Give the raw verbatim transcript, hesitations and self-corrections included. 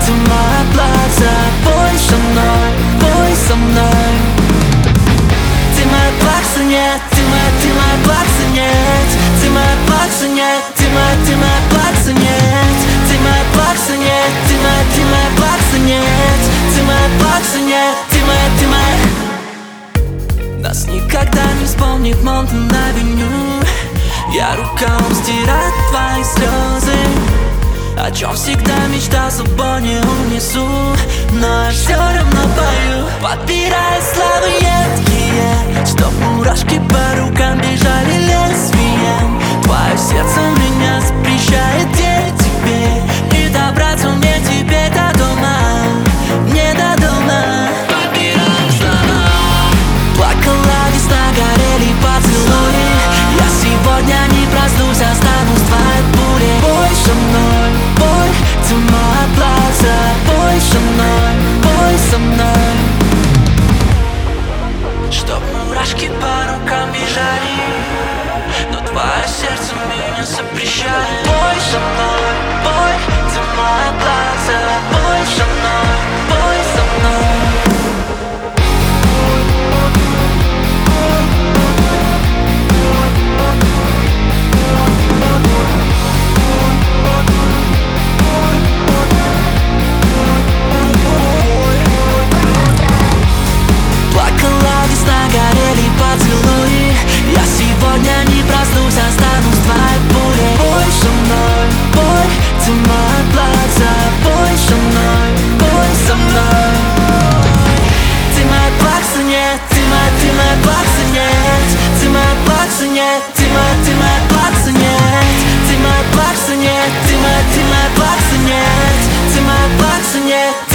ты моя плакса. Пой со мной, пой со мной. Ты моя плакса, нет, ты моя, ты моя плакса, нет. Ты моя плакса, нет, ты моя, ты моя плакса, нет. Ты моя плакса, нет, ты моя, ты моя плакса, нет. Ты моя плакса, нет, ты моя, ты моя. Нас никогда не вспомнит Монтан-авеню. Я рукам стираю твои слезы, о чем всегда мечтал, с собой не унесу. Но я все равно пою, подбирая славы едкие, чтоб мурашки по рукам бежали лезвием. Твое сердце меня запрещает где тебе, не добраться мне тебе до дома, не до дома. Подбираю слова. Плакала весна, горели поцелуи. Я сегодня не проснусь, останусь твоей пулей. Пой со мной, пой, ты моя плакса. Пой со мной, пой со мной. Чтоб мурашки по рукам бежали, но твое сердце меня запрещает. Пой со мной, пой, ты моя плакса. Пой со мной, пой со мной. Горели поцелуи. Я сегодня не проснусь, останусь твоей пулей. Пой со мной, пой, ты моя плакса. Пой со мной, пой со мной. Ты моя плакса, нет, ты моя, ты моя плакса, нет. Ты моя плакса, нет, ты моя, ты моя плакса, нет. Ты моя плакса, нет, ты моя, ты моя плакса, нет. Ты моя плакса, нет.